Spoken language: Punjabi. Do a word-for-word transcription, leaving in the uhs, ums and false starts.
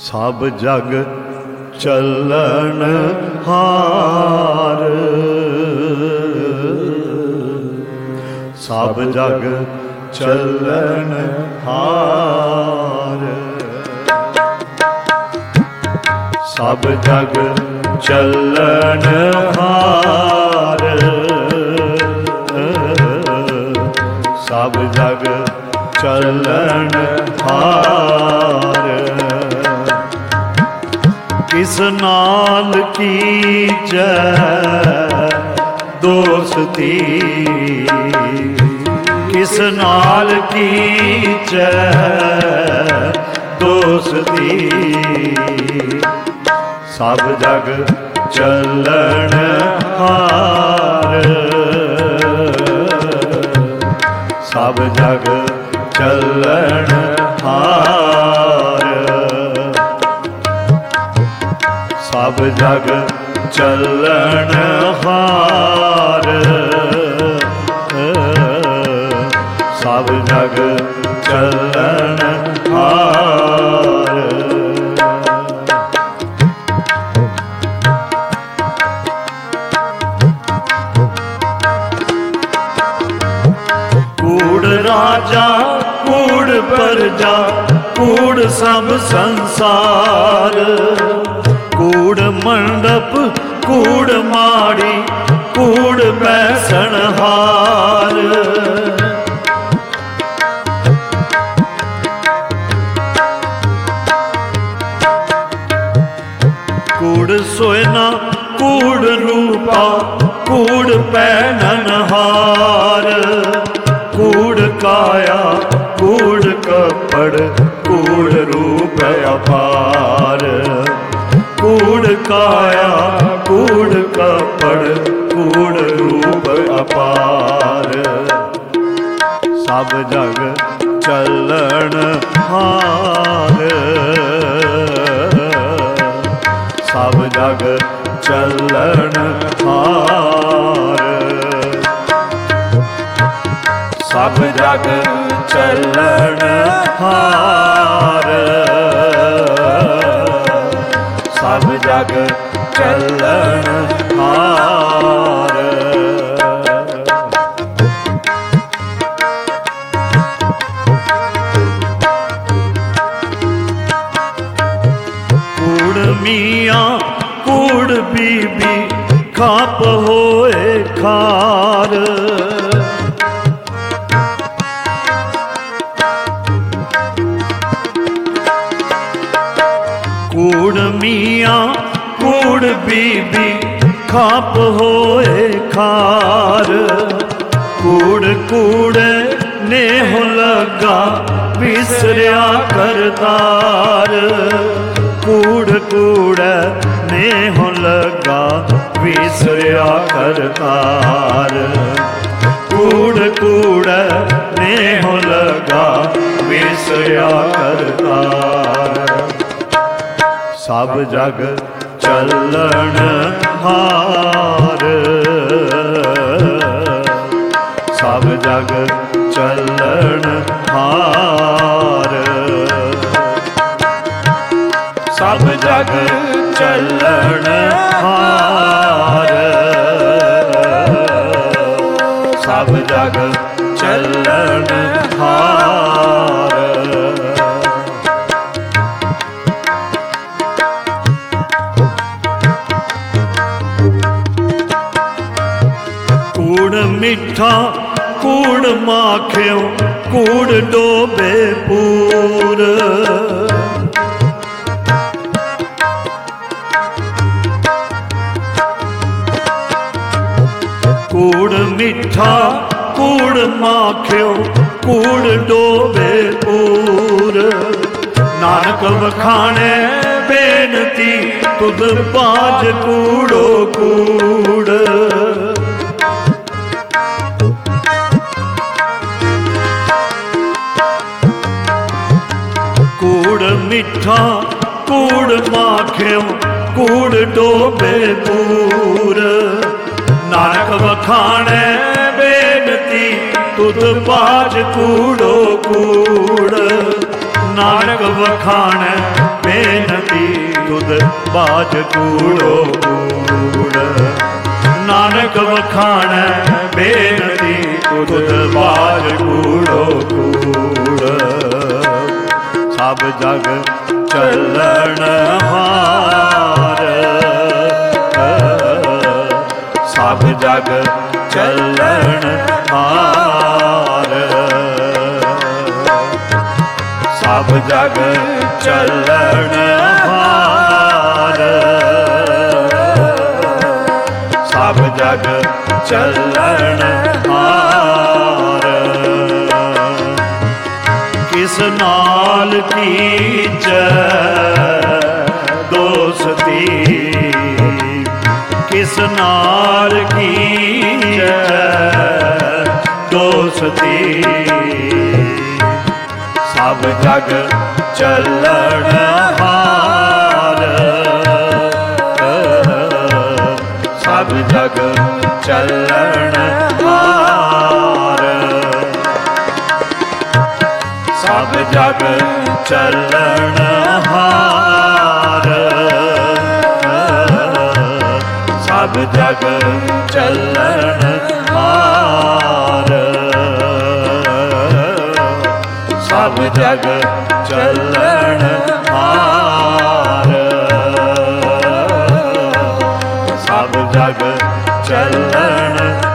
ਸਭ ਜਗ ਚੱਲਣ ਹਾਰ, ਸਭ ਜਗ ਚੱਲਣ ਹਾਰ, ਸਭ ਜਗ ਚੱਲਣ ਹਾਰ, ਸਭ ਜਗ ਚੱਲਣ ਹਾਰ। ਕਿਸ ਨਾਲ ਕੀਜੈ ਦੋਸਤੀ, ਕਿਸ ਨਾਲ ਕੀਜੈ ਦੋਸਤੀ, ਸਭ ਜਗ ਚੱਲਣ ਹਾਰ, ਸਭ ਜਗ ਚੱਲਣ ਹਾਰ, ਸਭ ਜਗ ਚੱਲਣ ਹਾਰ, ਸਭ ਜਗ ਚੱਲਣ ਹਾਰ। ਕੂੜ ਰਾਜਾ ਕੂੜ ਪਰਜਾ ਕੂੜ ਸਭ ਸੰਸਾਰ, ਕੂੜ ਮੰਡਪ ਕੂੜ ਮਾੜੀ ਕੂੜ ਬੈਸਣ ਹਾਰ, ਕੂੜ ਸੋਇਨਾ ਕੂੜ ਰੂਪਾ ਕੂੜ ਪਹਿਨਨ ਹਾਰ, ਕੂੜ ਕਾਇਆ ਕੂੜ ਕੱਪੜ ਕੂੜ ਰੂਪ ਅਪਾਰ, ਕੂੜ ਕਾਇਆ ਕੂੜ ਕੱਪੜ ਕੂੜ ਰੂਪ ਅਪਾਰ, ਸਭ ਜਗ ਚੱਲਣ ਹਾਰ, ਸਭ ਜਗ ਚੱਲਣ ਹਾਰ, ਸਭ ਜਗ ਚੱਲਣ ਹਾਰ, ਸਭ ਜਗ ਚੱਲਣ ਹਾਰ। ਕੂੜ ਮੀਆਂ ਕੂੜ ਬੀਬੀ ਖਾਪ ਹੋਏ ਖਾਰ, ਕੂੜ ਮੀਆਂ ਕੂੜ ਬੀਬੀ ਖਾਪ ਹੋਏ ਖਾਰ, ਕੂੜ ਕੂੜ ਨੇਹ ਲੱਗਾ ਵਿਸਰਿਆ ਕਰਤਾਰ, ਕੂੜ ਕੂੜ ਨੇਹ ਲੱਗਾ ਵਿਸਰਿਆ ਕਰਤਾਰ, ਕੂੜ ਕੂੜ ਨੇਹ ਲੱਗਾ ਵਿਸਰਿਆ ਕਰਤਾਰ, ਸਭ ਜਗ ਚੱਲਣ ਹਾਰ, ਸਭ ਜਗ ਚੱਲਣ ਹਾਰ, ਸਭ ਜਗ ਚੱਲਣ ਹਾਰ, ਸਭ ਜਗ ਚੱਲਣ ਹਾਰ। ਕੂੜ ਮਿੱਠਾ ਕੂੜ ਮਾਖਿਓ ਕੂੜ ਡੋਬੇ ਪੂਰ, ਕੂੜ ਮਿੱਠਾ ਕੂੜ ਮਾਖਿਓ ਕੂੜ ਡੋਬੇ ਪੂਰ, ਨਾਨਕ ਵਖਾਣੇ ਬੇਨਤੀ ਤੁਧ ਬਾਜ ਕੂੜੋ ਕੂੜ, ਕੂੜ ਮਿੱਠਾ ਕੂੜ ਮਾਖਿਓ ਕੂੜ ਡੋਬੇ ਪੂਰ, ਨਾਨਕ ਵਖਾਣੇ ਬੇਨਤੀ ਤੁਧ ਬਾਜ ਕੂੜੋ ਕੂੜ, ਨਾਨਕ ਵਖਾਣੈ ਬੇਨਤੀ ਤੁਧ ਬਾਜ ਕੂੜੋ ਕੂੜ। ਨਾਨਕ ਵਖਾਣੈ ਬੇਨਤੀ ਤੁਧ ਬਾਜ ਕੂੜੋ ਕੂੜ। ਸਭ ਜਗ ਚੱਲਣ ਹਾਰ, ਸਭ ਜਗ ਚੱਲਣ ਹਾਰ, ਸਭ ਜਗ ਚੱਲਣ ਹਾਰ, ਸਭ ਜਗ ਚੱਲਣ ਹਾਰ। ਕਿਸ ਨਾਲ ਕੀਚੈ ਦੋਸਤੀ, ਕਿਸ ਨਾਲ ਕੀਚੈ ਦੋਸਤੀ। ਸਭ ਜਗ ਚੱਲਣ ਹਾਰ, ਸਭ ਜਗ ਚੱਲਣ ਹਾਰ, ਸਭ ਜਗ ਚੱਲਣ ਹਾਰ, ਸਭ ਜਗ ਚੱਲਣ ਹਾਰ, ਸਭ ਜਗ ਚੱਲਣ ਹਾਰ, ਸਭ ਜਗ ਚੱਲਣ